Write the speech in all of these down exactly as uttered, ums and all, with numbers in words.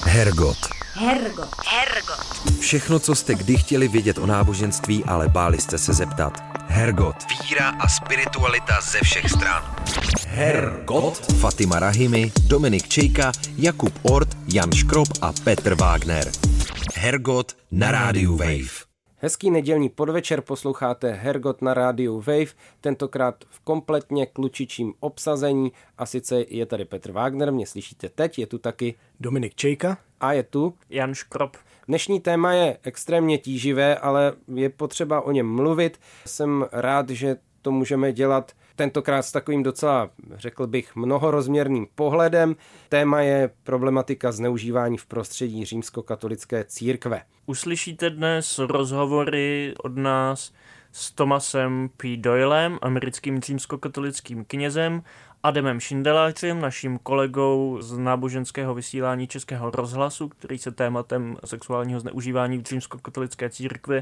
Hergot. Hergot. Hergot. Všechno, co jste kdy chtěli vědět o náboženství, ale báli jste se zeptat. Hergot. Víra a spiritualita ze všech stran. Hergot. Fatima Rahimi, Dominik Čejka, Jakub Ort, Jan Škrob a Petr Wagner. Hergot na rádiu Wave. Hezký nedělní podvečer, posloucháte Hergot na rádiu Wave, tentokrát v kompletně klučičím obsazení, a sice je tady Petr Wagner, mě slyšíte teď, je tu taky Dominik Čejka a je tu Jan Škrob. Dnešní téma je extrémně tíživé, ale je potřeba o něm mluvit. Jsem rád, že to můžeme dělat tentokrát s takovým docela, řekl bych, mnohorozměrným pohledem. Téma je problematika zneužívání v prostředí římskokatolické církve. Uslyšíte dnes rozhovory od nás s Thomasem P. Doylem, americkým římskokatolickým knězem, Adamem Šindelářem, naším kolegou z náboženského vysílání Českého rozhlasu, který se tématem sexuálního zneužívání v římskokatolické církvi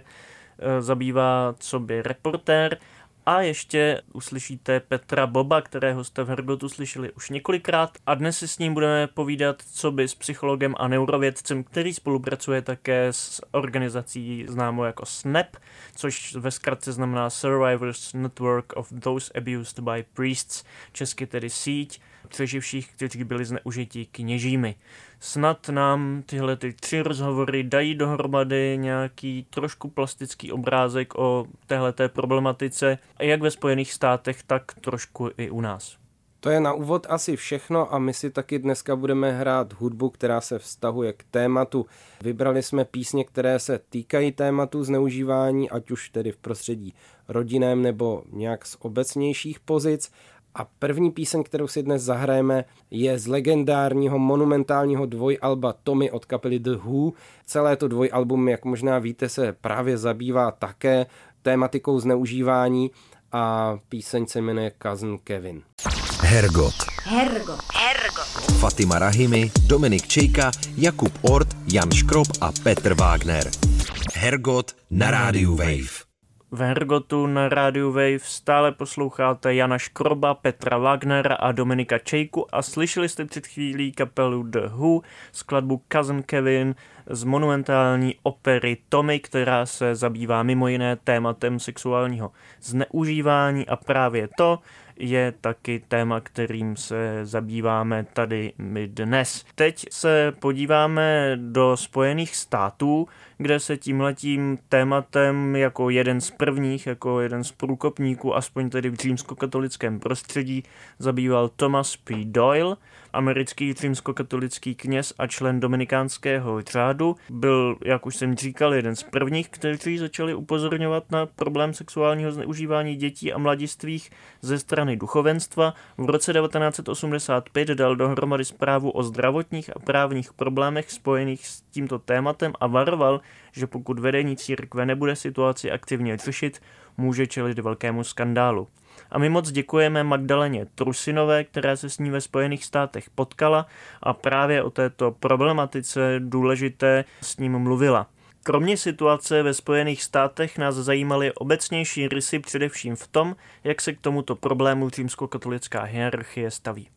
zabývá coby reportér. A ještě uslyšíte Petra Boba, kterého jste v Hergotu slyšeli už několikrát. A dnes si s ním budeme povídat coby s psychologem a neurovědcem, který spolupracuje také s organizací známou jako S N A P, což ve zkratce znamená Survivors Network of Those Abused by Priests, česky tedy síť přeživších, kteří byli zneužiti kněžími. Snad nám tyhle ty tři rozhovory dají dohromady nějaký trošku plastický obrázek o téhleté problematice, jak ve Spojených státech, tak trošku i u nás. To je na úvod asi všechno a my si taky dneska budeme hrát hudbu, která se vztahuje k tématu. Vybrali jsme písně, které se týkají tématu zneužívání, ať už tedy v prostředí rodinném nebo nějak z obecnějších pozic. A první píseň, kterou si dnes zahrajeme, je z legendárního monumentálního dvojalba Tommy od kapely The Who. Celé to dvojalbum, jak možná víte, se právě zabývá také tématikou zneužívání a píseň se jmenuje Cousin Kevin. Hergot. Hergot. Hergot. Fatima Rahimi, Dominik Čejka, Jakub Ort, Jan Škrob a Petr Wagner. Hergot na rádiu Wave. V Hergotu na rádiu Wave stále posloucháte Jana Škroba, Petra Wagnera a Dominika Čejku a slyšeli jste před chvílí kapelu The Who, skladbu Cousin Kevin z monumentální opery Tommy, která se zabývá mimo jiné tématem sexuálního zneužívání a právě to je taky téma, kterým se zabýváme tady my dnes. Teď se podíváme do Spojených států, kde se tímhletím tématem jako jeden z prvních, jako jeden z průkopníků, aspoň tedy v římskokatolickém prostředí, zabýval Thomas P. Doyle, americký římskokatolický kněz a člen dominikánského řádu. Byl, jak už jsem říkal, jeden z prvních, kteří začali upozorňovat na problém sexuálního zneužívání dětí a mladistvých ze strany duchovenstva. V roce devatenáct osmdesát pět dal dohromady zprávu o zdravotních a právních problémech spojených s tímto tématem a varoval, že pokud vedení církve nebude situaci aktivně řešit, může čelit velkému skandálu. A my moc děkujeme Magdaleně Trusinové, která se s ní ve Spojených státech potkala a právě o této problematice důležité s ním mluvila. Kromě situace ve Spojených státech nás zajímaly obecnější rysy především v tom, jak se k tomuto problému římskokatolická hierarchie staví.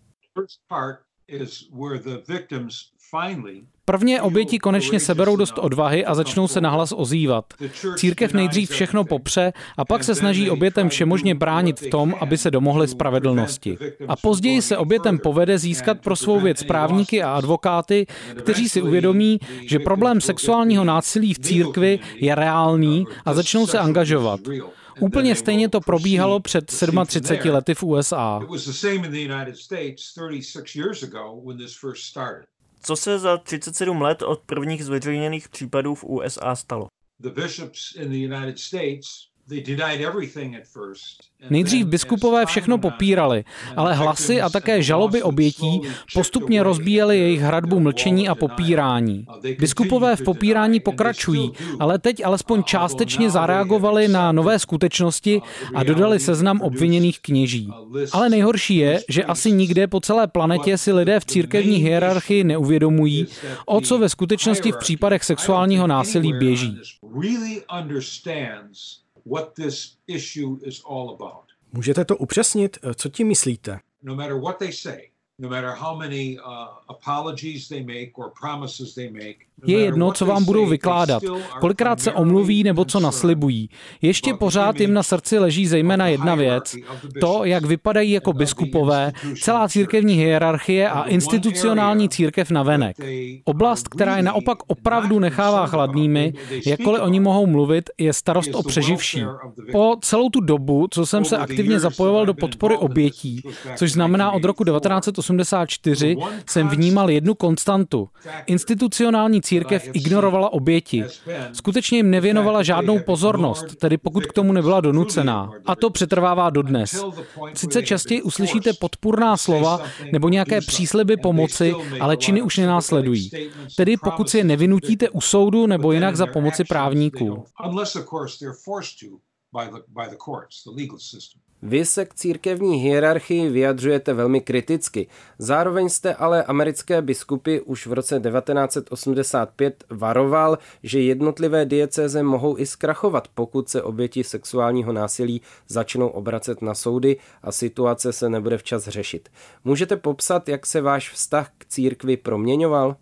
Prvně oběti konečně seberou dost odvahy a začnou se nahlas ozývat. Církev nejdřív všechno popře a pak se snaží obětem všemožně bránit v tom, aby se domohly spravedlnosti. A později se obětem povede získat pro svou věc právníky a advokáty, kteří si uvědomí, že problém sexuálního násilí v církvi je reálný a začnou se angažovat. Úplně stejně to probíhalo před třiceti sedmi lety v U S A. Co se za třicet sedm let od prvních zveřejněných případů v U S A stalo? Nejdřív biskupové všechno popírali, ale hlasy a také žaloby obětí postupně rozbíjely jejich hradbu mlčení a popírání. Biskupové v popírání pokračují, ale teď alespoň částečně zareagovali na nové skutečnosti a dodali seznam obviněných kněží. Ale nejhorší je, že asi nikde po celé planetě si lidé v církevní hierarchii neuvědomují, o co ve skutečnosti v případech sexuálního násilí běží. Můžete to upřesnit? Co tím myslíte? Je jedno, co vám budou vykládat, kolikrát se omluví nebo co naslibují. Ještě pořád jim na srdci leží zejména jedna věc, to, jak vypadají jako biskupové, celá církevní hierarchie a institucionální církev navenek. Oblast, která je naopak opravdu nechává chladnými, jakkoliv oni mohou mluvit, je starost o přeživší. Po celou tu dobu, co jsem se aktivně zapojoval do podpory obětí, což znamená od roku devatenáct set osmdesát čtyři, jsem vnímal jednu konstantu. Institucionální církev ignorovala oběti. Skutečně jim nevěnovala žádnou pozornost, tedy pokud k tomu nebyla donucená. A to přetrvává dodnes. Sice častěji uslyšíte podpůrná slova nebo nějaké přísliby pomoci, ale činy už nenásledují. Tedy pokud si je nevynutíte u soudu nebo jinak za pomoci právníků. Vy se k církevní hierarchii vyjadřujete velmi kriticky. Zároveň jste ale americké biskupy už v roce devatenáct set osmdesát pět varoval, že jednotlivé diecéze mohou i zkrachovat, pokud se oběti sexuálního násilí začnou obracet na soudy a situace se nebude včas řešit. Můžete popsat, jak se váš vztah k církvi proměňoval?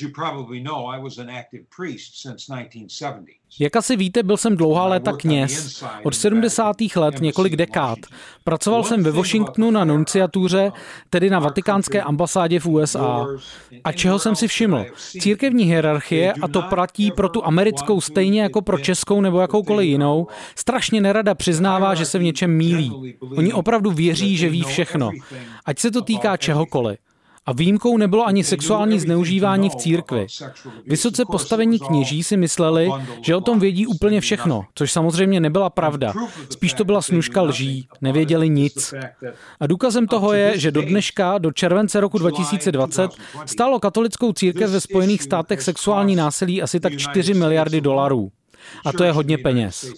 Jak asi víte, byl jsem dlouhá léta kněz. Od sedmdesátých let několik dekád. Pracoval jsem ve Washingtonu na nunciatuře, tedy na vatikánské ambasádě v U S A. A čeho jsem si všiml? Církevní hierarchie, a to platí pro tu americkou stejně jako pro českou nebo jakoukoliv jinou, strašně nerada přiznává, že se v něčem mýlí. Oni opravdu věří, že ví všechno. Ať se to týká čehokoliv. A výjimkou nebylo ani sexuální zneužívání v církvi. Vysoce postavení kněží si mysleli, že o tom vědí úplně všechno, což samozřejmě nebyla pravda. Spíš to byla snůška lží, nevěděli nic. A důkazem toho je, že do dneška, do července roku dva tisíce dvacet, stálo katolickou církev ve Spojených státech sexuální násilí asi tak čtyři miliardy dolarů. A to je hodně peněz.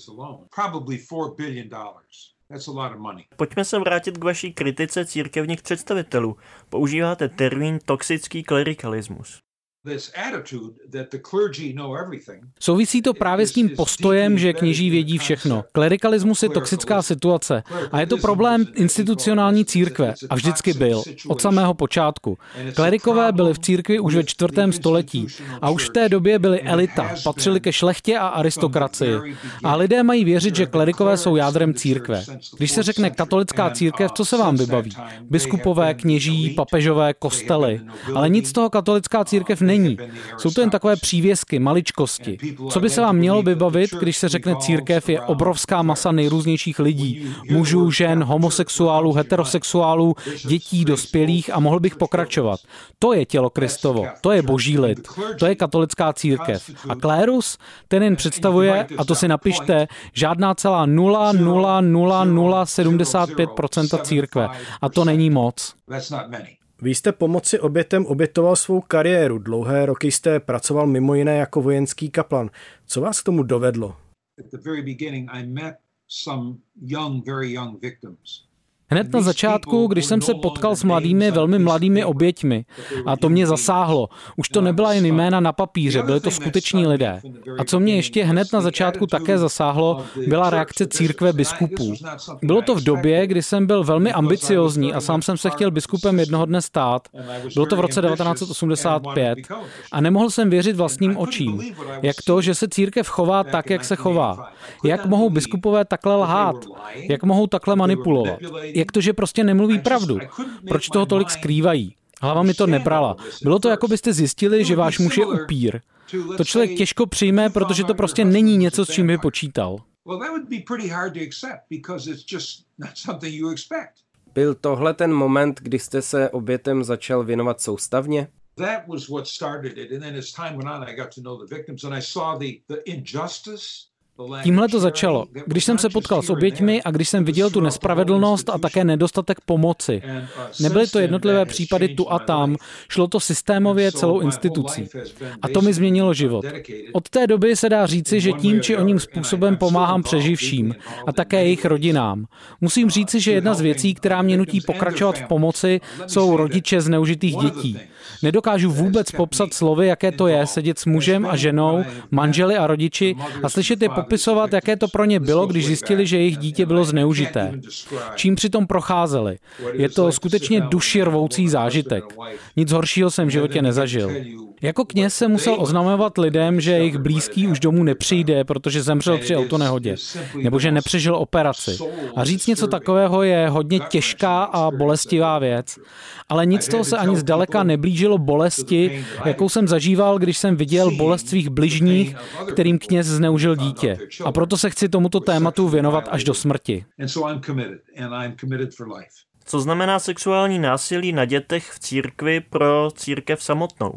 Pojďme se vrátit k vaší kritice církevních představitelů. Používáte termín toxický klerikalismus. Souvisí to právě s tím postojem, že kněží vědí všechno. Klerikalismus je toxická situace a je to problém institucionální církve a vždycky byl, od samého počátku. Klerikové byli v církvi už ve čtvrtém století a už v té době byli elita, patřili ke šlechtě a aristokracii. A lidé mají věřit, že klerikové jsou jádrem církve. Když se řekne katolická církev, co se vám vybaví? Biskupové, kněží, papežové, kostely. Ale nic z toho katolická církev není. Není. Jsou to jen takové přívěsky, maličkosti. Co by se vám mělo vybavit, když se řekne církev, je obrovská masa nejrůznějších lidí. Mužů, žen, homosexuálů, heterosexuálů, dětí, dospělých a mohl bych pokračovat. To je tělo Kristovo, to je boží lid, to je katolická církev. A klérus, ten jen představuje, a to si napište, žádná celá nula nula nula nula sedmdesát pět procent církve. A to není moc. Vy jste pomoci obětem obětoval svou kariéru. Dlouhé roky jste pracoval mimo jiné jako vojenský kaplan. Co vás k tomu dovedlo? Hned na začátku, když jsem se potkal s mladými, velmi mladými oběťmi, a to mě zasáhlo. Už to nebyla jen jména na papíře, byli to skuteční lidé. A co mě ještě hned na začátku také zasáhlo, byla reakce církve biskupů. Bylo to v době, kdy jsem byl velmi ambiciózní a sám jsem se chtěl biskupem jednoho dne stát. Bylo to v roce devatenáct set osmdesát pět. A nemohl jsem věřit vlastním očím. Jak to, že se církev chová tak, jak se chová. Jak mohou biskupové takhle lhát? Jak mohou takhle manipulovat? Jak to, že prostě nemluví pravdu? Proč toho tolik skrývají? Hlava mi to nebrala. Bylo to, jako byste zjistili, že váš muž je upír. To člověk těžko přijme, protože to prostě není něco, s čím by počítal. Byl tohle ten moment, kdy jste se obětem začal věnovat soustavně? Tímhle to začalo. Když jsem se potkal s oběťmi a když jsem viděl tu nespravedlnost a také nedostatek pomoci. Nebyly to jednotlivé případy tu a tam, šlo to systémově celou institucí. A to mi změnilo život. Od té doby se dá říci, že tím či oním způsobem pomáhám přeživším a také jejich rodinám. Musím říci, že jedna z věcí, která mě nutí pokračovat v pomoci, jsou rodiče zneužitých dětí. Nedokážu vůbec popsat slovy, jaké to je sedět s mužem a ženou, manželi a rodiči a slyšet je popisovat, jaké to pro ně bylo, když zjistili, že jejich dítě bylo zneužité. Čím přitom procházeli. Je to skutečně duši rvoucí zážitek. Nic horšího jsem v životě nezažil. Jako kněz jsem musel oznamovat lidem, že jejich blízký už domů nepřijde, protože zemřel při autonehodě, nebo že nepřežil operaci. A říct něco takového je hodně těžká a bolestivá věc. Ale nic toho se ani zdaleka neblížilo bolesti, jakou jsem zažíval, když jsem viděl bolest svých bližních, kterým kněz zneužil dítě. A proto se chci tomuto tématu věnovat až do smrti. Co znamená sexuální násilí na dětech v církvi pro církev samotnou?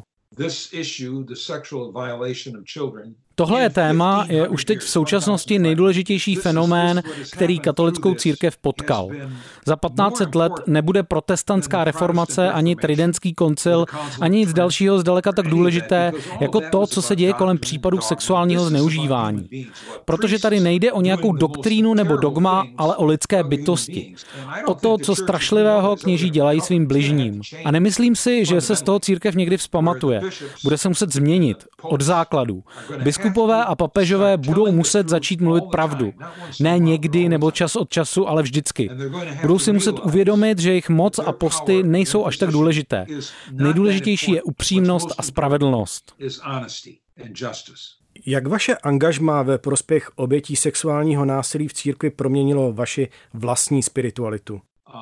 Tohle téma je už teď v současnosti nejdůležitější fenomén, který katolickou církev potkal. Za patnáct set let nebude protestantská reformace, ani tridentský koncil, ani nic dalšího zdaleka tak důležité, jako to, co se děje kolem případů sexuálního zneužívání. Protože tady nejde o nějakou doktrínu nebo dogma, ale o lidské bytosti. O to, co strašlivého kněží dělají svým bližním. A nemyslím si, že se z toho církev někdy vzpamatuje. Bude se muset změnit od základů. Biskupové a papežové budou muset začít mluvit pravdu. Ne někdy nebo čas od času, ale vždycky. Budou si muset uvědomit, že jejich moc a posty nejsou až tak důležité. Nejdůležitější je upřímnost a spravedlnost. Jak vaše angažmá ve prospěch obětí sexuálního násilí v církvi proměnilo vaši vlastní spiritualitu?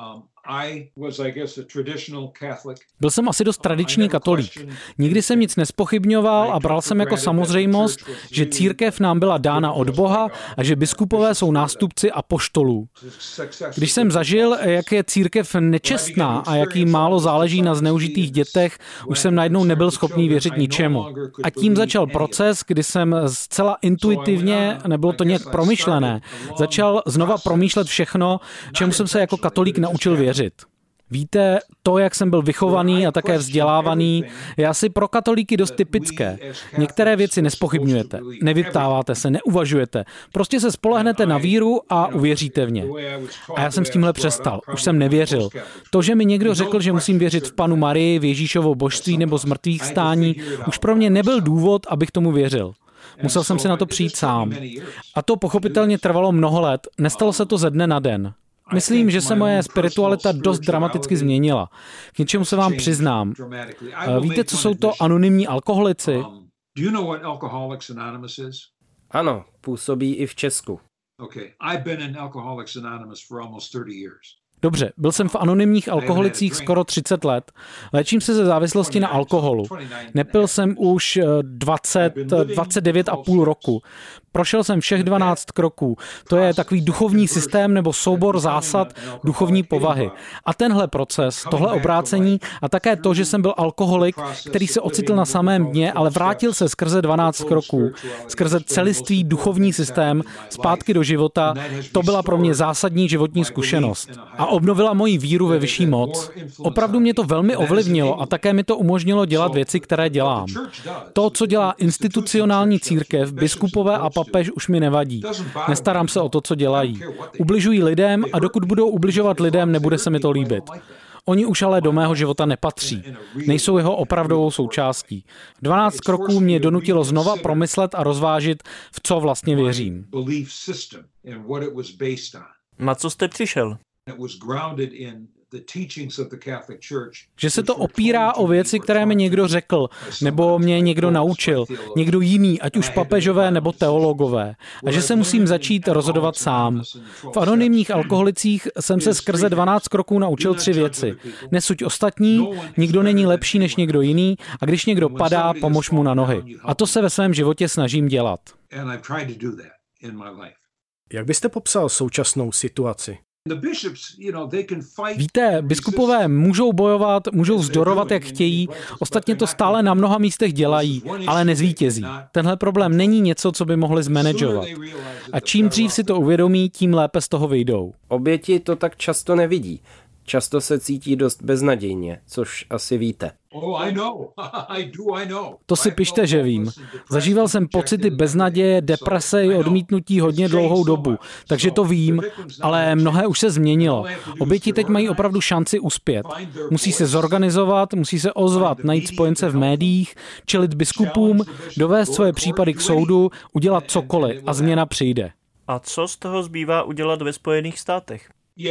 Byl jsem asi dost tradiční katolík. Nikdy jsem nic nezpochybňoval a bral jsem jako samozřejmost, že církev nám byla dána od Boha a že biskupové jsou nástupci apoštolů. Když jsem zažil, jak je církev nečestná a jak jí málo záleží na zneužitých dětech, už jsem najednou nebyl schopný věřit ničemu. A tím začal proces, kdy jsem zcela intuitivně, nebylo to nějak promyšlené, začal znova promýšlet všechno, čemu jsem se jako katolík naučil věřit. Víte, to, jak jsem byl vychovaný a také vzdělávaný, je asi pro katolíky dost typické. Některé věci nespochybňujete, nevyptáváte se, neuvažujete. Prostě se spolehnete na víru a uvěříte v ně. A já jsem s tímhle přestal. Už jsem nevěřil. To, že mi někdo řekl, že musím věřit v Panu Marii, v Ježíšovo božství nebo zmrtvých stání, už pro mě nebyl důvod, abych tomu věřil. Musel jsem si na to přijít sám. A to pochopitelně trvalo mnoho let. Nestalo se to ze dne na den. Myslím, že se moje spiritualita dost dramaticky změnila. K něčemu se vám přiznám. Víte, co jsou to anonymní alkoholici? Ano, působí i v Česku. Dobře, byl jsem v anonymních alkoholicích skoro třicet let. Léčím se ze závislosti na alkoholu. Nepil jsem už dvacet, dvacet devět a půl roku. Prošel jsem všech dvanáct kroků. To je takový duchovní systém nebo soubor zásad duchovní povahy. A tenhle proces, tohle obrácení a také to, že jsem byl alkoholik, který se ocitl na samém dně, ale vrátil se skrze dvanáct kroků, skrze celistvý duchovní systém zpátky do života, to byla pro mě zásadní životní zkušenost. A obnovila moji víru ve vyšší moc. Opravdu mě to velmi ovlivnilo a také mi to umožnilo dělat věci, které dělám. To, co dělá institucionální církev, biskupové a papež, už mi nevadí. Nestarám se o to, co dělají. Ubližují lidem a dokud budou ubližovat lidem, nebude se mi to líbit. Oni už ale do mého života nepatří. Nejsou jeho opravdovou součástí. dvanáct kroků mě donutilo znova promyslet a rozvážit, v co vlastně věřím. Na co jste přišel? Že se to opírá o věci, které mi někdo řekl, nebo mě někdo naučil, někdo jiný, ať už papežové nebo teologové. A že se musím začít rozhodovat sám. V anonymních alkoholicích jsem se skrze dvanáct kroků naučil tři věci. Nesuď ostatní, nikdo není lepší než někdo jiný a když někdo padá, pomož mu na nohy. A to se ve svém životě snažím dělat. Jak byste popsal současnou situaci? Víte, biskupové můžou bojovat, můžou vzdorovat, jak chtějí, ostatně to stále na mnoha místech dělají, ale nezvítězí. Tenhle problém není něco, co by mohli zmanagovat. A čím dřív si to uvědomí, tím lépe z toho vyjdou. Oběti to tak často nevidí. Často se cítí dost beznadějně, což asi víte. To si pište, že vím. Zažíval jsem pocity beznaděje, deprese i odmítnutí hodně dlouhou dobu, takže to vím, ale mnohé už se změnilo. Oběti teď mají opravdu šanci uspět. Musí se zorganizovat, musí se ozvat, najít spojence v médiích, čelit biskupům, dovést svoje případy k soudu, udělat cokoliv a změna přijde. A co z toho zbývá udělat ve Spojených státech?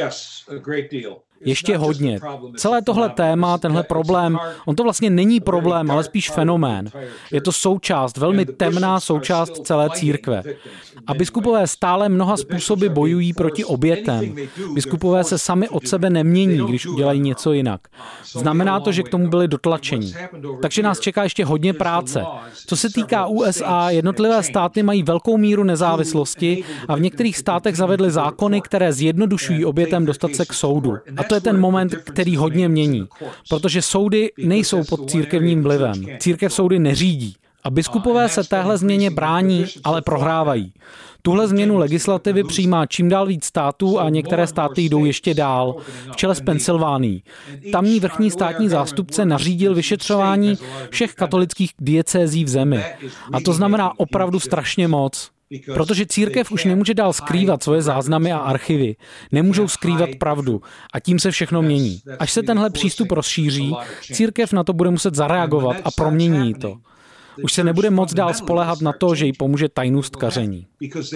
Ještě hodně. Celé tohle téma, tenhle problém, on to vlastně není problém, ale spíš fenomén. Je to součást, velmi temná součást celé církve. A biskupové stále mnoha způsoby bojují proti obětem. Biskupové se sami od sebe nemění, když udělají něco jinak. Znamená to, že k tomu byli dotlačeni. Takže nás čeká ještě hodně práce. Co se týká U S A, jednotlivé státy mají velkou míru nezávislosti a v některých státech zavedly zákony, které zjednodušují obětem dostat se k soudu. A to je ten moment, který hodně mění, protože soudy nejsou pod církevním vlivem. Církev soudy neřídí. A biskupové se téhle změně brání, ale prohrávají. Tuhle změnu legislativy přijímá čím dál víc států a některé státy jdou ještě dál, v čele s Pensylvánií. Tamní vrchní státní zástupce nařídil vyšetřování všech katolických diecézí v zemi. A to znamená opravdu strašně moc. Protože církev už nemůže dál skrývat svoje záznamy a archivy. Nemůžou skrývat pravdu. A tím se všechno mění. Až se tenhle přístup rozšíří, církev na to bude muset zareagovat a promění to. Už se nebude moc dál spoléhat na to, že jí pomůže tajnůstkaření.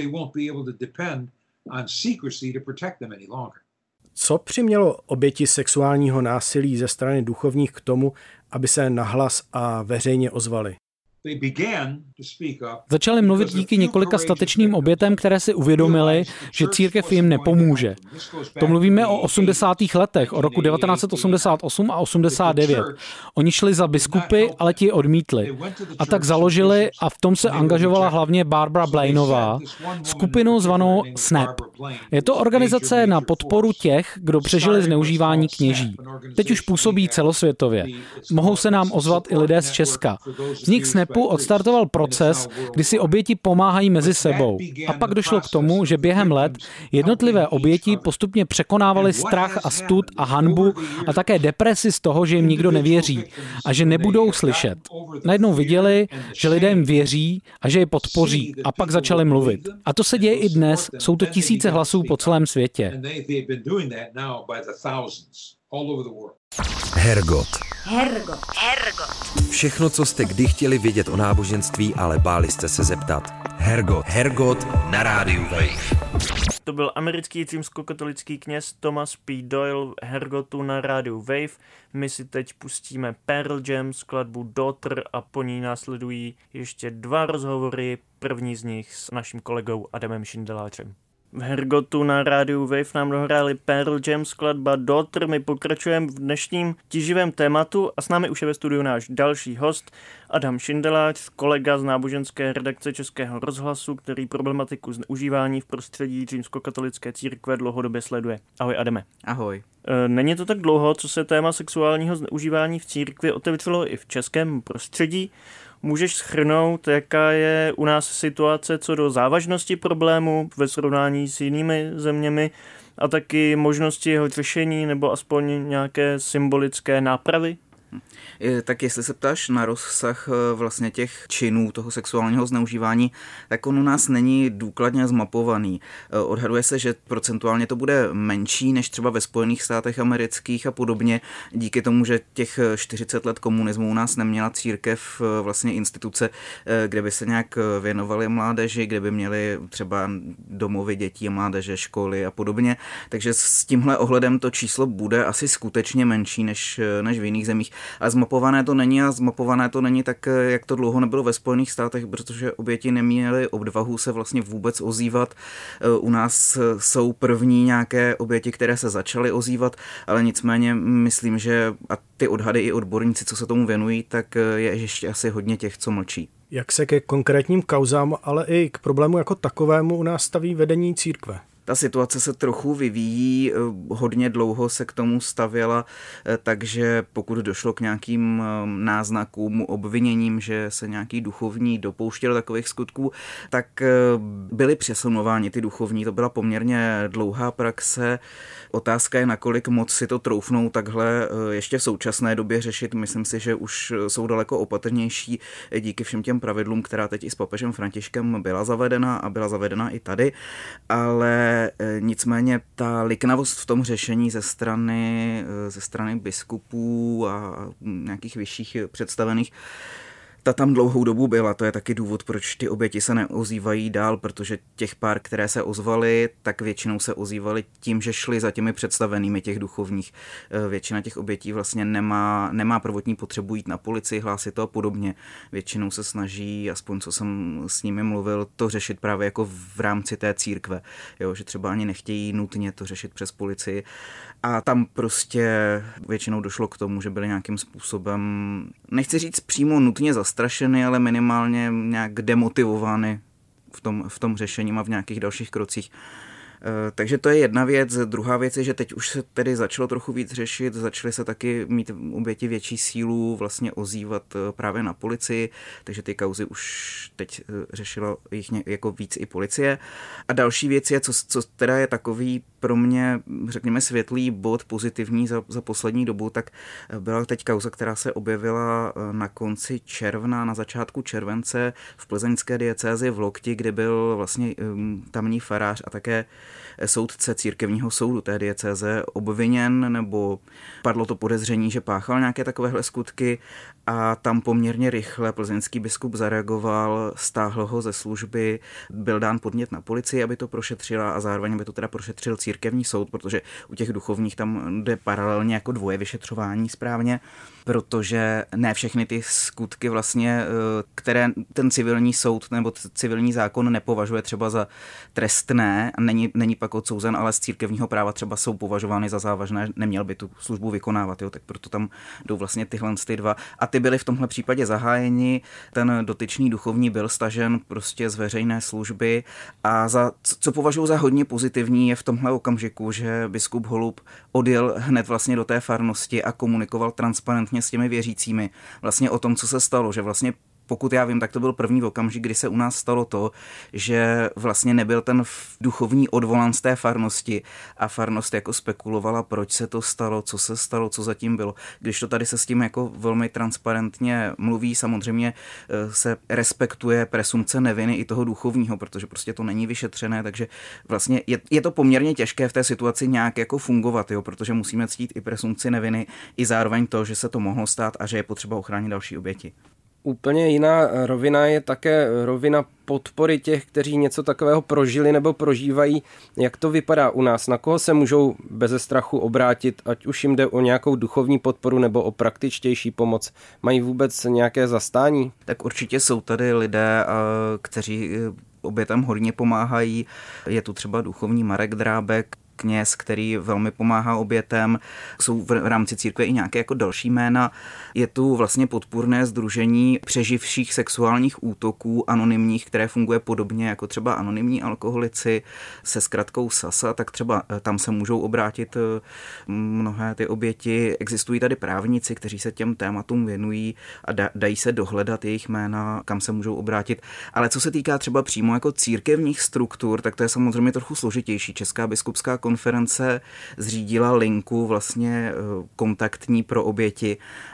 Co přimělo oběti sexuálního násilí ze strany duchovních k tomu, aby se nahlas a veřejně ozvali? Začali mluvit díky několika statečným obětem, které si uvědomili, že církev jim nepomůže. To mluvíme o osmdesátých letech, o roku devatenáct set osmdesát osm a osmdesát devět. Oni šli za biskupy, ale ti je odmítli. A tak založili, a v tom se angažovala hlavně Barbara Blainová, skupinu zvanou S N A P. Je to organizace na podporu těch, kdo přežili zneužívání kněží. Teď už působí celosvětově. Mohou se nám ozvat i lidé z Česka. Vznik S N A P odstartoval proces, kdy si oběti pomáhají mezi sebou. A pak došlo k tomu, že během let jednotlivé oběti postupně překonávaly strach a stud a hanbu a také depresi z toho, že jim nikdo nevěří a že nebudou slyšet. Najednou viděli, že lidé jim věří a že je podpoří a pak začali mluvit. A to se děje i dnes, jsou to tisíce hlasů po celém světě. Hergot. Hergot. Hergot. Všechno, co jste kdy chtěli vědět o náboženství, ale báli jste se zeptat. Hergot. Hergot na rádiu Wave. To byl americký římskokatolický kněz Thomas P. Doyle v Hergotu na rádiu Wave. My si teď pustíme Pearl Jam, skladbu Daughter a po ní následují ještě dva rozhovory, první z nich s naším kolegou Adamem Šindelářem. V Hergotu na rádiu Wave nám dohráli Pearl Jam, skladba Daughter. My pokračujeme v dnešním tíživém tématu a s námi už je ve studiu náš další host Adam Šindelář, kolega z náboženské redakce Českého rozhlasu, který problematiku zneužívání v prostředí římskokatolické církve dlouhodobě sleduje. Ahoj Adame. Ahoj. Není to tak dlouho, co se téma sexuálního zneužívání v církvi otevřelo i v českém prostředí. Můžeš shrnout, jaká je u nás situace co do závažnosti problému ve srovnání s jinými zeměmi a taky možnosti jeho řešení nebo aspoň nějaké symbolické nápravy? Tak jestli se ptáš na rozsah vlastně těch činů toho sexuálního zneužívání, tak on u nás není důkladně zmapovaný. Odhaduje se, že procentuálně to bude menší než třeba ve Spojených státech amerických a podobně, díky tomu, že těch čtyřicet let komunismu u nás neměla církev vlastně instituce, kde by se nějak věnovali mládeži, kde by měli třeba domovy dětí a mládeže, školy a podobně. Takže s tímhle ohledem to číslo bude asi skutečně menší než, než v jiných zemích. Ale zmapované to není a zmapované to není tak, jak to dlouho nebylo ve Spojených státech, protože oběti neměly odvahu se vlastně vůbec ozývat. U nás jsou první nějaké oběti, které se začaly ozývat, ale nicméně myslím, že a ty odhady i odborníci, co se tomu věnují, tak je ještě asi hodně těch, co mlčí. Jak se ke konkrétním kauzám, ale i k problému jako takovému u nás staví vedení církve? Ta situace se trochu vyvíjí, hodně dlouho se k tomu stavěla, takže pokud došlo k nějakým náznakům, obviněním, že se nějaký duchovní dopouštěl takových skutků, tak byli přesunováni ty duchovní. To byla poměrně dlouhá praxe. Otázka je, nakolik moc si to troufnou takhle ještě v současné době řešit. Myslím si, že už jsou daleko opatrnější díky všem těm pravidlům, která teď i s papežem Františkem byla zavedena a byla zavedena i tady, ale nicméně ta liknavost v tom řešení ze strany, ze strany biskupů a nějakých vyšších představených, ta tam dlouhou dobu byla. To je taky důvod, proč ty oběti se neozývají dál, protože těch pár, které se ozvaly, tak většinou se ozývaly tím, že šli za těmi představenými těch duchovních. Většina těch obětí vlastně nemá, nemá prvotní potřebu jít na policii, hlásit to a podobně. Většinou se snaží, aspoň co jsem s nimi mluvil, to řešit právě jako v rámci té církve. Jo, že třeba ani nechtějí nutně to řešit přes policii. A tam prostě většinou došlo k tomu, že byly nějakým způsobem, nechci říct přímo nutně zastrašeny, ale minimálně nějak demotivovány v tom, v tom řešení a v nějakých dalších krocích. Takže to je jedna věc. Druhá věc je, že teď už se tedy začalo trochu víc řešit, začaly se taky mít oběti větší sílu vlastně ozývat právě na policii, takže ty kauzy už teď řešila jich jako víc i policie. A další věc je, co, co teda je takový pro mě, řekněme, světlý bod pozitivní za, za poslední dobu, tak byla teď kauza, která se objevila na konci června, na začátku července v plzeňské diecézi v Lokti, kde byl vlastně tamní farář a také soudce církevního soudu té diecéze obviněn, nebo padlo to podezření, že páchal nějaké takovéhle skutky a tam poměrně rychle plzeňský biskup zareagoval, stáhl ho ze služby, byl dán podnět na policii, aby to prošetřila a zároveň aby to teda prošetřil církevní soud, protože u těch duchovních tam jde paralelně jako dvoje vyšetřování správně, protože ne všechny ty skutky vlastně, které ten civilní soud nebo civilní zákon nepovažuje třeba za trestné a není, není pak odsouzen, ale z církevního práva třeba jsou považovány za závažné, neměl by tu službu vykonávat, jo, tak proto tam jdou vlastně tyhle ty dva. A ty byly v tomhle případě zahájeni, ten dotyčný duchovní byl stažen prostě z veřejné služby a za, co považuji za hodně pozitivní je v tomhle okamžiku, že biskup Holub odjel hned vlastně do té farnosti a komunikoval transparentně s těmi věřícími vlastně o tom, co se stalo, že vlastně pokud já vím, tak to byl první okamžik, kdy se u nás stalo to, že vlastně nebyl ten duchovní odvolán z té farnosti a farnost jako spekulovala, proč se to stalo, co se stalo, co zatím bylo. Když to tady se s tím jako velmi transparentně mluví, samozřejmě se respektuje presumpce neviny i toho duchovního, protože prostě to není vyšetřené, takže vlastně je, je to poměrně těžké v té situaci nějak jako fungovat, jo, protože musíme ctít i presumpci neviny, i zároveň to, že se to mohlo stát a že je potřeba ochránit další oběti. Úplně jiná rovina je také rovina podpory těch, kteří něco takového prožili nebo prožívají. Jak to vypadá u nás? Na koho se můžou beze strachu obrátit, ať už jim jde o nějakou duchovní podporu nebo o praktičtější pomoc? Mají vůbec nějaké zastání? Tak určitě jsou tady lidé, kteří obětem hodně pomáhají. Je tu třeba duchovní Marek Drábek, kněz, který velmi pomáhá obětem. Jsou v rámci církve i nějaké jako další jména. Je tu vlastně podpůrné sdružení přeživších sexuálních útoků anonymních, které funguje podobně jako třeba anonymní alkoholici se zkratkou SASA, tak třeba tam se můžou obrátit mnohé ty oběti. Existují tady právníci, kteří se těm tématům věnují a da, dají se dohledat jejich jména, kam se můžou obrátit. Ale co se týká třeba přímo jako církevních struktur, tak to je samozřejmě trochu složitější. Česká biskupská konference zřídila linku vlastně kontaktní pro oběti,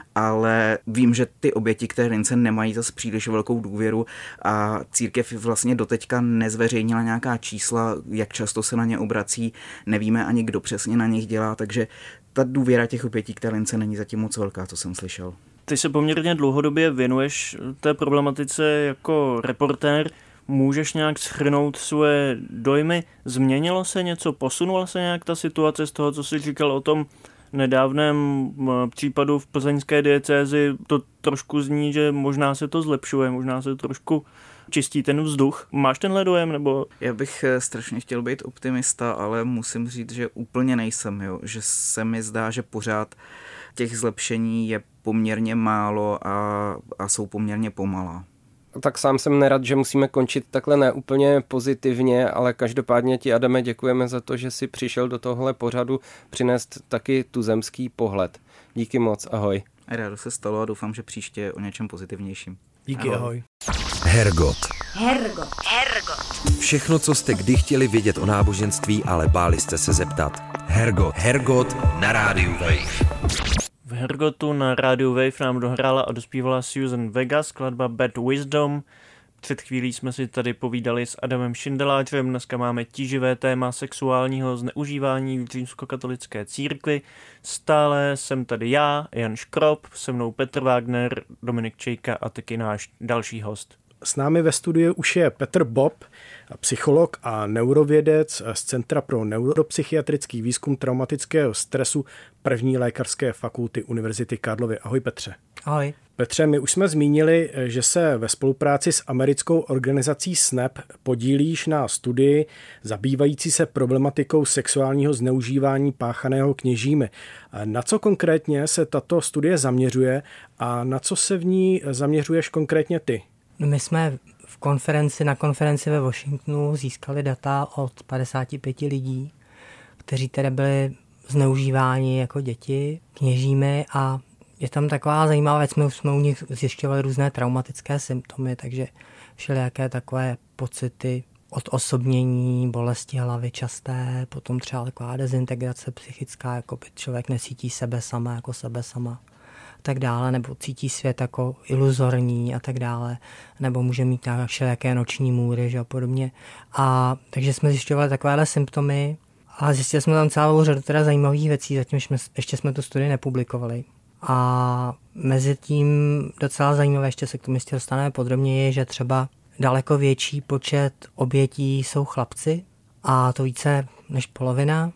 ale vím, že ty oběti k té lince nemají zas příliš velkou důvěru a církev vlastně doteďka nezveřejnila nějaká čísla, jak často se na ně obrací, nevíme ani kdo přesně na nich dělá, takže ta důvěra těch obětí k té lince není zatím moc velká, co jsem slyšel. Ty se poměrně dlouhodobě věnuješ té problematice jako reportér. Můžeš nějak shrnout svoje dojmy? Změnilo se něco? Posunula se nějak ta situace z toho, co jsi říkal o tom nedávném případu v plzeňské diecézi? To trošku zní, že možná se to zlepšuje, možná se trošku čistí ten vzduch. Máš tenhle dojem? Nebo? Já bych strašně chtěl být optimista, ale musím říct, že úplně nejsem. Jo? Že se mi zdá, že pořád těch zlepšení je poměrně málo a, a jsou poměrně pomalá. tak sám jsem nerad, že musíme končit takhle neúplně pozitivně, ale každopádně ti, Adame, děkujeme za to, že jsi přišel do tohle pořadu přinést taky tuzemský pohled. Díky moc, ahoj. Rádo se stalo a doufám, že příště o něčem pozitivnějším. Díky, ahoj. ahoj. Hergot. Hergot. Hergot. Všechno, co jste kdy chtěli vědět o náboženství, ale báli jste se zeptat. Hergot. Hergot na rádiu Wave. V Hergotu na rádiu Wave nám dohrála a dospívala Susan Vega, skladba Bad Wisdom. Před chvílí jsme si tady povídali s Adamem Šindelářem, dneska máme tíživé téma sexuálního zneužívání v římskokatolické církvi. Stále jsem tady já, Jan Škrob, se mnou Petr Wagner, Dominik Čejka a taky náš další host. S námi ve studiu už je Petr Bob, psycholog a neurovědec z Centra pro neuropsychiatrický výzkum traumatického stresu první lékařské fakulty Univerzity Karlovy. Ahoj Petře. Ahoj. Petře, my už jsme zmínili, že se ve spolupráci s americkou organizací S N A P podílíš na studii zabývající se problematikou sexuálního zneužívání páchaného kněžími. Na co konkrétně se tato studie zaměřuje a na co se v ní zaměřuješ konkrétně ty? My jsme v konferenci, na konferenci ve Washingtonu získali data od padesát pět lidí, kteří tedy byli zneužíváni jako děti kněžími a je tam taková zajímavá věc, my jsme u nich zjišťovali různé traumatické symptomy, takže všelijaké takové pocity odosobnění, bolesti hlavy časté, potom třeba taková dezintegrace psychická, jako by člověk necítí sebe sama jako sebe sama. Tak dále, nebo cítí svět jako iluzorní a tak dále, nebo může mít nějaké všelijaké noční můry, že a podobně. A takže jsme zjišťovali takovéhle symptomy a zjistili jsme tam celou řadu teda zajímavých věcí, zatím jsme, ještě jsme tu studii nepublikovali. A mezi tím docela zajímavé, ještě se k tomu ještě dostaneme podrobněji, že třeba daleko větší počet obětí jsou chlapci a to více než polovina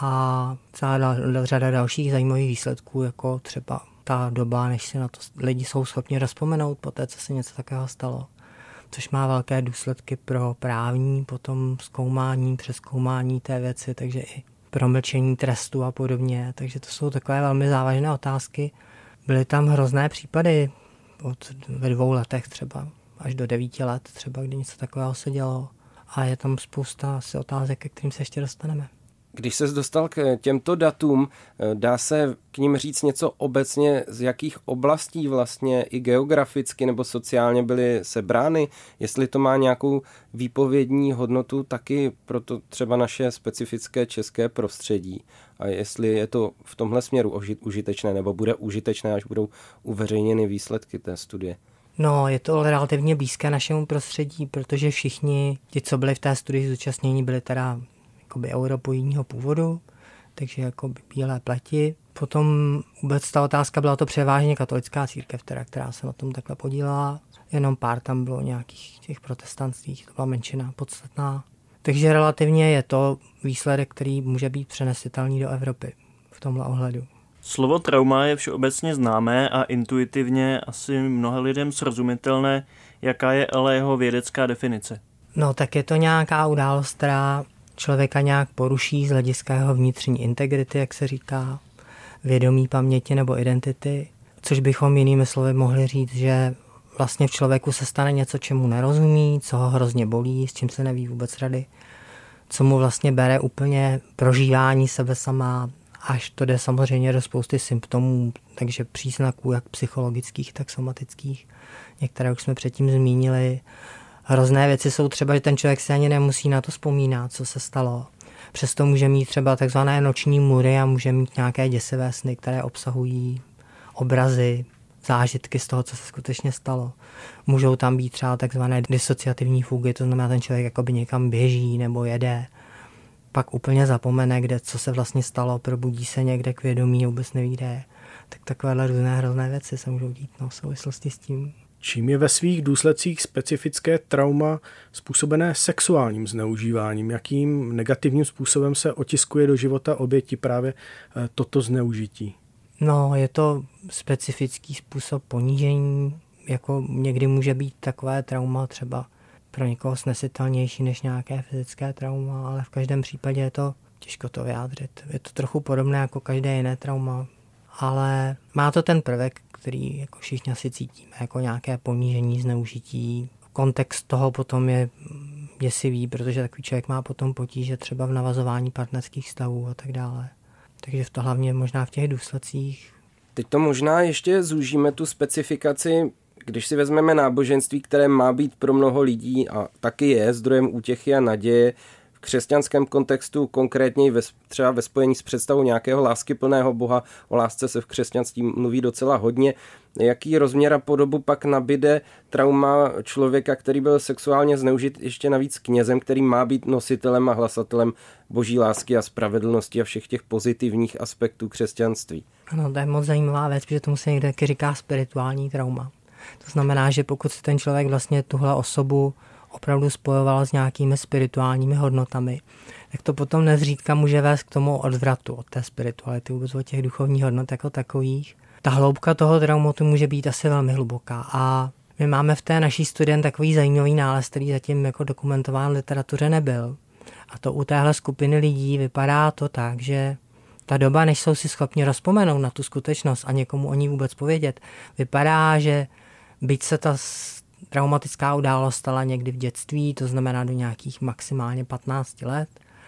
a celá řada dalších zajímavých výsledků, jako třeba ta doba, než si na to lidi jsou schopni rozpomenout po té, co se něco takového stalo. Což má velké důsledky pro právní, potom zkoumání, přezkoumání té věci, takže i promlčení trestu a podobně. Takže to jsou takové velmi závažné otázky. Byly tam hrozné případy od ve dvou letech třeba až do devíti let třeba, kdy něco takového se dělo. A je tam spousta asi otázek, ke kterým se ještě dostaneme. Když ses dostal k těmto datům, dá se k nim říct něco obecně, z jakých oblastí vlastně i geograficky nebo sociálně byly sebrány, jestli to má nějakou výpovědní hodnotu taky pro to třeba naše specifické české prostředí a jestli je to v tomhle směru užitečné nebo bude užitečné, až budou uveřejněny výsledky té studie. No, je to relativně blízké našemu prostředí, protože všichni ti, co byli v té studii zúčastnění, byli teda jakoby europoidního původu, takže jakoby bílé pleti. Potom vůbec ta otázka byla to převážně katolická církev, teda, která se na tom takhle podílela. Jenom pár tam bylo nějakých těch protestantských, to byla menšina podstatná. Takže relativně je to výsledek, který může být přenesitelný do Evropy v tomhle ohledu. Slovo trauma je všeobecně známé a intuitivně asi mnoha lidem srozumitelné, jaká je ale jeho vědecká definice. No tak je to nějaká událost, která člověka nějak poruší z hlediska jeho vnitřní integrity, jak se říká, vědomí, paměti nebo identity, což bychom jinými slovy mohli říct, že vlastně v člověku se stane něco, čemu nerozumí, co ho hrozně bolí, s čím se neví vůbec rady, co mu vlastně bere úplně prožívání sebe sama, až to jde samozřejmě do spousty symptomů, takže příznaků jak psychologických, tak somatických. Některé už jsme předtím zmínili. Hrozné věci jsou třeba, že ten člověk si ani nemusí na to vzpomínat, co se stalo. Přesto může mít třeba takzvané noční můry a může mít nějaké děsivé sny, které obsahují obrazy, zážitky z toho, co se skutečně stalo. Můžou tam být třeba takzvané disociativní fugy, to znamená, ten člověk jakoby někam běží nebo jede, pak úplně zapomene, kde, co se vlastně stalo, probudí se někde k vědomí, vůbec neví, kde je. Tak takovéhle různé hrozné věci se můžou dít no, v souvislosti s tím. Čím je ve svých důsledcích specifické trauma způsobené sexuálním zneužíváním? Jakým negativním způsobem se otiskuje do života oběti právě toto zneužití? No, je to specifický způsob ponížení, jako někdy může být takové trauma třeba pro někoho snesitelnější než nějaké fyzické trauma, ale v každém případě je to těžko to vyjádřit. Je to trochu podobné jako každé jiné trauma ale má to ten prvek, který jako všichni asi cítíme, jako nějaké ponížení, zneužití. Kontext toho potom je děsivý, protože takový člověk má potom potíže třeba v navazování partnerských vztahů a tak dále. Takže v to hlavně možná v těch důsledcích. Teď to možná ještě zúžíme tu specifikaci, když si vezmeme náboženství, které má být pro mnoho lidí a taky je zdrojem útěchy a naděje, v křesťanském kontextu, konkrétně ve, třeba ve spojení s představou nějakého láskyplného Boha, o lásce se v křesťanství mluví docela hodně. Jaký rozměr a podobu pak nabide trauma člověka, který byl sexuálně zneužit ještě navíc knězem, který má být nositelem a hlasatelem boží lásky a spravedlnosti a všech těch pozitivních aspektů křesťanství? Ano, to je moc zajímavá věc, protože tomu se někdo taky říká spirituální trauma. To znamená, že pokud si ten člověk vlastně tuhle osobu opravdu spojoval s nějakými spirituálními hodnotami, tak to potom nezřídka může vést k tomu odvratu od té spirituality, vůbec od těch duchovních hodnot jako takových. Ta hloubka toho traumatu může být asi velmi hluboká a my máme v té naší studii takový zajímavý nález, který zatím jako dokumentován v literatuře nebyl. A to u téhle skupiny lidí vypadá to tak, že ta doba, než jsou si schopni rozpomenout na tu skutečnost a někomu o ní vůbec povědět, vypadá, že byť se ta traumatická událost stala někdy v dětství, to znamená do nějakých maximálně patnáct let,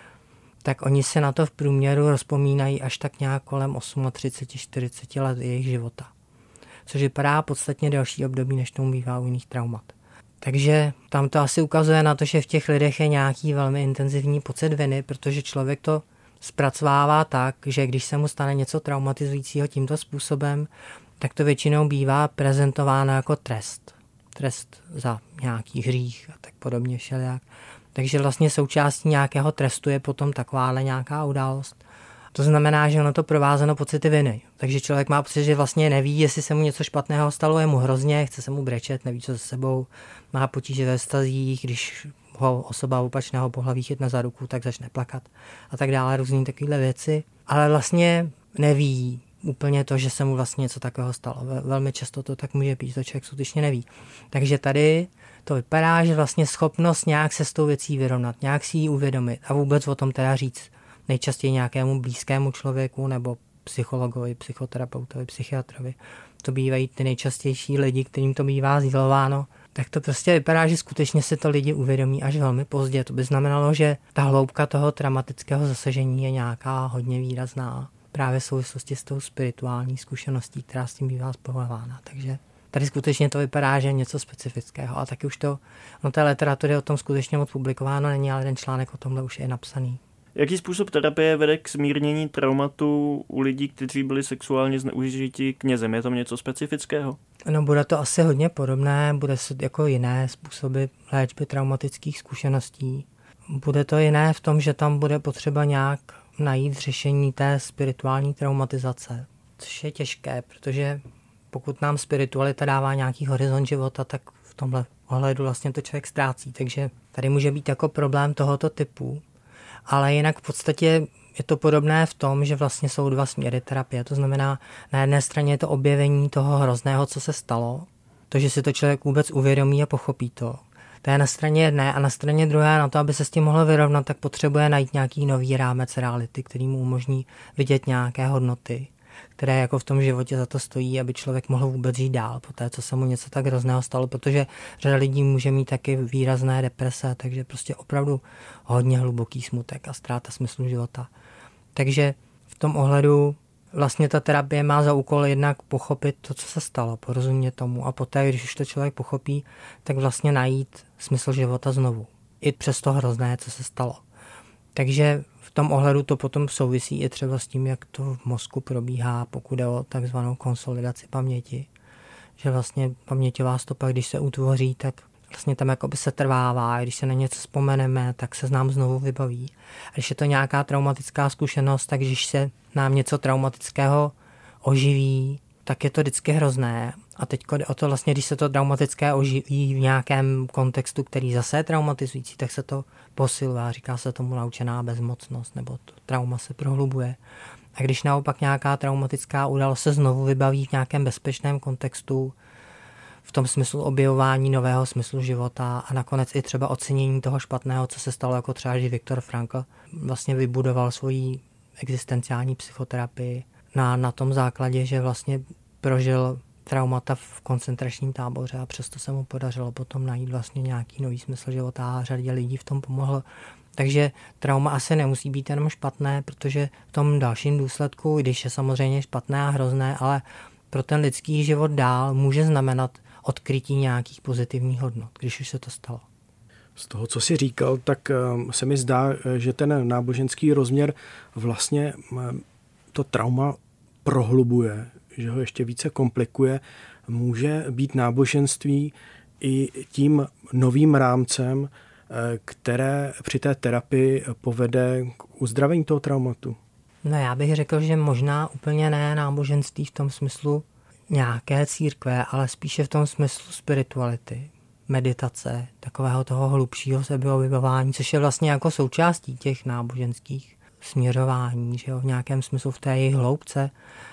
tak oni se na to v průměru rozpomínají až tak nějak kolem třicet osm čtyřicet let jejich života. Což vypadá podstatně delší období, než tomu bývá u jiných traumat. Takže tam to asi ukazuje na to, že v těch lidech je nějaký velmi intenzivní pocit viny, protože člověk to zpracovává tak, že když se mu stane něco traumatizujícího tímto způsobem, tak to většinou bývá prezentováno jako trest. Trest za nějaký hřích a tak podobně všelijak. Takže vlastně součástí nějakého trestu je potom takováhle nějaká událost. To znamená, že ono to provázeno pocity viny. Takže člověk má pocit, že vlastně neví, jestli se mu něco špatného stalo, je mu hrozně, chce se mu brečet, neví, co se sebou, má potíže ve vztazích, když ho osoba opačného pohlaví chytne za ruku, tak začne plakat a tak dále, různý takovéhle věci. Ale vlastně neví úplně to, že se mu vlastně něco takového stalo. Velmi často to tak může být, to člověk skutečně neví. Takže tady to vypadá, že vlastně schopnost nějak se s tou věcí vyrovnat, nějak si ji uvědomit a vůbec o tom teda říct nejčastěji nějakému blízkému člověku nebo psychologovi, psychoterapeutovi, psychiatrovi. To bývají ty nejčastější lidi, kterým to bývá sdělováno. Tak to prostě vypadá, že skutečně se to lidi uvědomí až velmi pozdě. To by znamenalo, že ta hloubka toho traumatického zasažení je nějaká hodně výrazná právě v souvislosti s tou spirituální zkušeností, která s tím bývá spojována. Takže tady skutečně to vypadá, že je něco specifického. A taky už to, no té literatury o tom skutečně moc publikováno není, ale ten článek o tomhle už je napsaný. Jaký způsob terapie vede k zmírnění traumatu u lidí, kteří byli sexuálně zneužiti knězem? Je tam něco specifického? No, bude to asi hodně podobné, bude to jako jiné způsoby léčby traumatických zkušeností. Bude to jiné v tom, že tam bude potřeba nějak najít řešení té spirituální traumatizace, což je těžké, protože pokud nám spiritualita dává nějaký horizont života, tak v tomhle ohledu vlastně to člověk ztrácí. Takže tady může být jako problém tohoto typu. Ale jinak v podstatě je to podobné v tom, že vlastně jsou dva směry terapie. To znamená, na jedné straně je to objevení toho hrozného, co se stalo, to, že si to člověk vůbec uvědomí a pochopí to. To je na straně jedné a na straně druhé, na to, aby se s tím mohl vyrovnat, tak potřebuje najít nějaký nový rámec reality, který mu umožní vidět nějaké hodnoty, které jako v tom životě za to stojí, aby člověk mohl vůbec žít dál po té, co se mu něco tak hrozného stalo, protože řada lidí může mít taky výrazné deprese, takže prostě opravdu hodně hluboký smutek a ztráta smyslu života. Takže v tom ohledu vlastně ta terapie má za úkol jednak pochopit to, co se stalo, porozumět tomu a poté, když už to člověk pochopí, tak vlastně najít smysl života znovu. I přes to hrozné, co se stalo. Takže v tom ohledu to potom souvisí i třeba s tím, jak to v mozku probíhá, pokud jde o takzvanou konsolidaci paměti. Že vlastně paměťová stopa, když se utvoří, tak vlastně tam jakoby se trvává, a když se na něco vzpomeneme, tak se nám znovu vybaví. A když je to nějaká traumatická zkušenost, tak když se nám něco traumatického oživí, tak je to vždycky hrozné. A teď o to vlastně, když se to traumatické oživí v nějakém kontextu, který zase je traumatizující, tak se to posiluje. Říká se tomu naučená bezmocnost, nebo to trauma se prohlubuje. A když naopak nějaká traumatická událost se znovu vybaví v nějakém bezpečném kontextu, v tom smyslu objevování nového smyslu života a nakonec i třeba ocenění toho špatného, co se stalo, jako třeba, že Viktor Frankl vlastně vybudoval svoji existenciální psychoterapii na, na tom základě, že vlastně prožil traumata v koncentračním táboře a přesto se mu podařilo potom najít vlastně nějaký nový smysl života a řadě lidí v tom pomohlo. Takže trauma asi nemusí být jenom špatné, protože v tom dalším důsledku, když je samozřejmě špatné a hrozné, ale pro ten lidský život dál může znamenat odkrytí nějakých pozitivních hodnot, když už se to stalo. Z toho, co jsi říkal, tak se mi zdá, že ten náboženský rozměr vlastně to trauma prohlubuje, že ho ještě více komplikuje. Může být náboženství i tím novým rámcem, které při té terapii povede k uzdravení toho traumatu? No já bych řekl, že možná úplně ne náboženství v tom smyslu nějaké církve, ale spíše v tom smyslu spirituality, meditace, takového toho hlubšího sebeobjevování, což je vlastně jako součástí těch náboženských směřování, že jo, v nějakém smyslu v té jejich hloubce.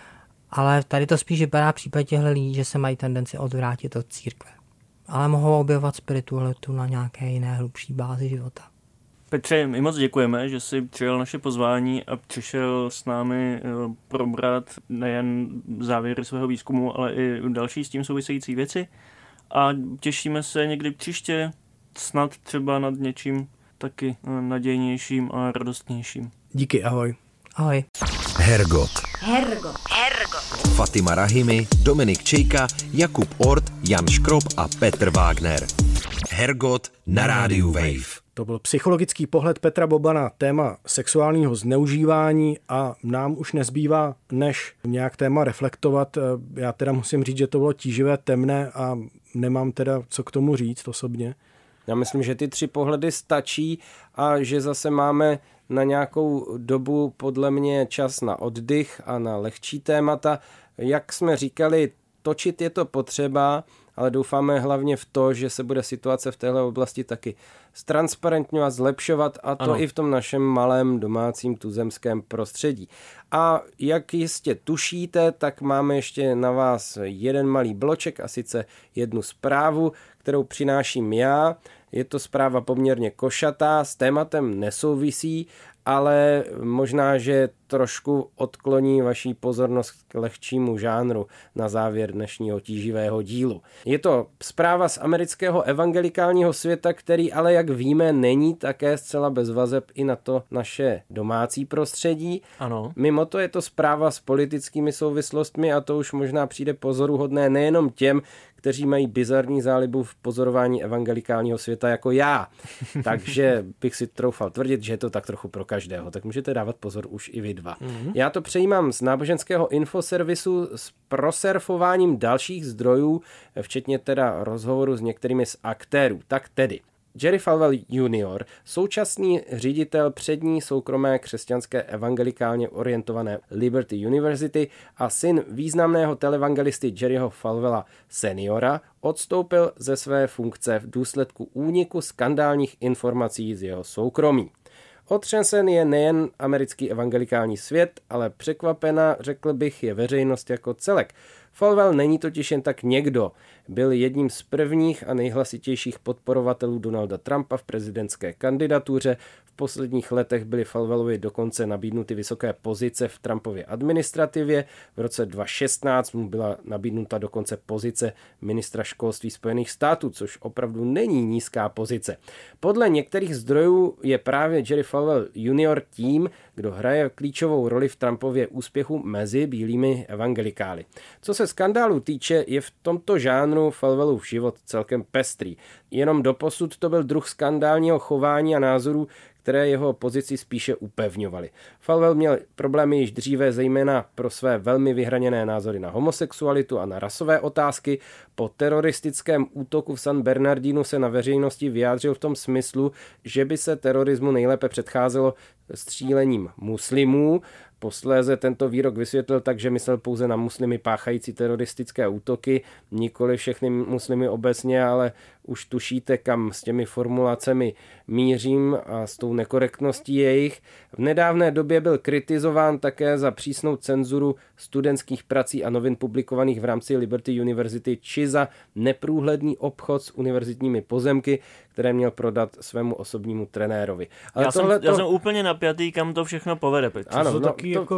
Ale tady to spíš vypadá v případě těchto lidí, že se mají tendenci odvrátit od církve. Ale mohou objevovat spiritualitu na nějaké jiné hlubší bázi života. Petře, my moc děkujeme, že jsi přijal naše pozvání a přišel s námi probrat nejen závěry svého výzkumu, ale i další s tím související věci. A těšíme se někdy příště, snad třeba nad něčím taky nadějnějším a radostnějším. Díky, ahoj. Ahoj. Hergot. Hergot. Hergot. Fatima Rahimi, Dominik Čejka, Jakub Ort, Jan Škrob a Petr Wagner. Hergot na rádiu Wave. To byl psychologický pohled Petra Boba na téma sexuálního zneužívání a nám už nezbývá, než nějak téma reflektovat. Já teda musím říct, že to bylo tíživé, temné a nemám teda co k tomu říct osobně. Já myslím, že ty tři pohledy stačí a že zase máme na nějakou dobu podle mě čas na oddych a na lehčí témata. Jak jsme říkali, točit je to potřeba, ale doufáme hlavně v to, že se bude situace v téhle oblasti taky ztransparentňovat, zlepšovat a to ano. I v tom našem malém domácím tuzemském prostředí. A jak jistě tušíte, tak máme ještě na vás jeden malý bloček a sice jednu zprávu, kterou přináším já. Je to zpráva poměrně košatá, s tématem nesouvisí, ale možná, že trošku odkloní vaší pozornost k lehčímu žánru na závěr dnešního tíživého dílu. Je to zpráva z amerického evangelikálního světa, který ale, jak víme, není také zcela bez vazeb i na to naše domácí prostředí. Ano. Mimo to je to zpráva s politickými souvislostmi a to už možná přijde pozoruhodné nejenom těm, kteří mají bizarní zálibu v pozorování evangelikálního světa jako já. Takže bych si troufal tvrdit, že je to tak trochu pro každého. Tak můžete dávat pozor už i vy dva. Mm-hmm. Já to přejímám z náboženského infoservisu s prosurfováním dalších zdrojů, včetně teda rozhovoru s některými z aktérů. Tak tedy. Jerry Falwell junior, současný ředitel přední soukromé křesťanské evangelikálně orientované Liberty University a syn významného televangelisty Jerryho Falwella seniora, odstoupil ze své funkce v důsledku úniku skandálních informací z jeho soukromí. Otřesen je nejen americký evangelikální svět, ale překvapena, řekl bych, je veřejnost jako celek. Falwell není totiž jen tak někdo. Byl jedním z prvních a nejhlasitějších podporovatelů Donalda Trumpa v prezidentské kandidatuře. V posledních letech byly Falwellovi dokonce nabídnuty vysoké pozice v Trumpově administrativě. V roce dva tisíce šestnáct mu byla nabídnuta dokonce pozice ministra školství Spojených států, což opravdu není nízká pozice. Podle některých zdrojů je právě Jerry Falwell junior tím, kdo hraje klíčovou roli v Trumpově úspěchu mezi bílými evangelikály. Co se skandálu týče, je v tomto žánru Falwellův život celkem pestrý. Jenom doposud to byl druh skandálního chování a názorů, které jeho pozici spíše upevňovaly. Falwell měl problémy již dříve, zejména pro své velmi vyhraněné názory na homosexualitu a na rasové otázky. Po teroristickém útoku v San Bernardinu se na veřejnosti vyjádřil v tom smyslu, že by se terorismu nejlépe předcházelo střílením muslimů. Posléze tento výrok vysvětlil tak, že myslel pouze na muslimy páchající teroristické útoky, nikoli všechny muslimy obecně, ale už tušíte, kam s těmi formulacemi mířím a s tou nekorektností jejich. V nedávné době byl kritizován také za přísnou cenzuru studentských prací a novin publikovaných v rámci Liberty University či za neprůhledný obchod s univerzitními pozemky, které měl prodat svému osobnímu trenérovi. Ale já, tohle jsem, to... já jsem úplně napjatý, kam to všechno povede. Petře. Ano, to no, taky to... jako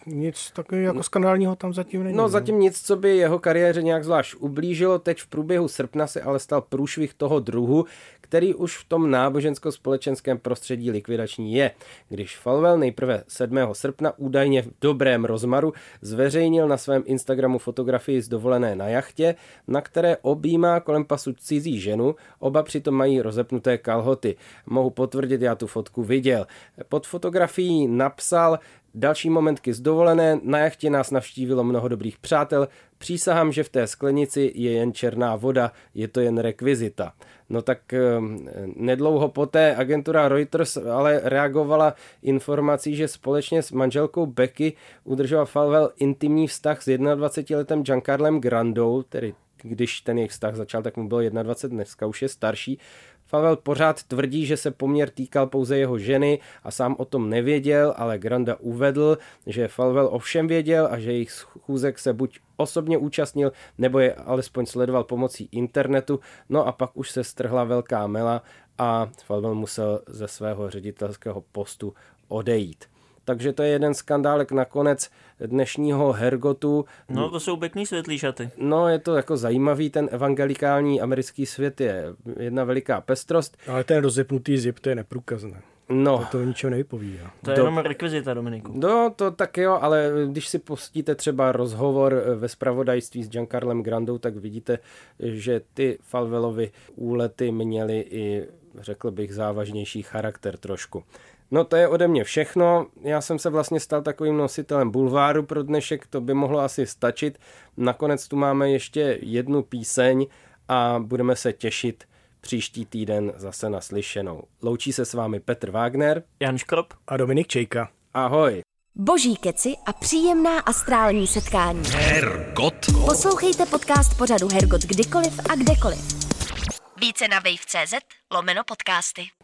nic takového jako skandálního tam zatím není. No zatím nic, co by jeho kariéře nějak zvlášť ublížilo. Teď v průběhu srpna se ale stal průšvih toho druhu, který už v tom nábožensko-společenském prostředí likvidační je. Když Falwell nejprve sedmého srpna údajně v dobrém rozmaru zveřejnil na svém Instagramu fotografii z dovolené na jachtě, na které objímá kolem pasu cizí ženu, oba přitom mají rozepnuté kalhoty. Mohu potvrdit, já tu fotku viděl. Pod fotografií napsal: další momentky z dovolené, na jachtě nás navštívilo mnoho dobrých přátel, přísahám, že v té sklenici je jen černá voda, je to jen rekvizita. No tak nedlouho poté agentura Reuters ale reagovala informací, že společně s manželkou Becky udržoval Falwell intimní vztah s dvacetiletým Giancarlem Grandou, tedy když ten jejich vztah začal, tak mu bylo dvacet jedna, dneska už je starší. Falwell pořád tvrdí, že se poměr týkal pouze jeho ženy a sám o tom nevěděl, ale Granda uvedl, že Falwell ovšem věděl a že jejich schůzek se buď osobně účastnil, nebo je alespoň sledoval pomocí internetu. No a pak už se strhla velká mela a Falwell musel ze svého ředitelského postu odejít. Takže to je jeden skandálek na konec dnešního Hergotu. No, to jsou pěkný světlý šaty. No, je to jako zajímavý, ten evangelikální americký svět je jedna veliká pestrost. Ale ten rozepnutý zip, to je neprůkazné. No. To, to ničeho nevypovídá. To je Do... jenom rekvizita, Dominiku. No, to tak jo, ale když si pustíte třeba rozhovor ve zpravodajství s Giancarlem Grandou, tak vidíte, že ty Falwellovy úlety měly i, řekl bych, závažnější charakter trošku. No to je ode mě všechno, já jsem se vlastně stal takovým nositelem bulváru pro dnešek, to by mohlo asi stačit. Nakonec tu máme ještě jednu píseň a budeme se těšit příští týden zase naslyšenou. Loučí se s vámi Petr Wagner, Jan Škrob a Dominik Čejka. Ahoj. Boží keci a příjemná astrální setkání. Hergot. Poslouchejte podcast pořadu Hergot kdykoliv a kdekoliv. Více na wave tečka cz lomeno podcasty.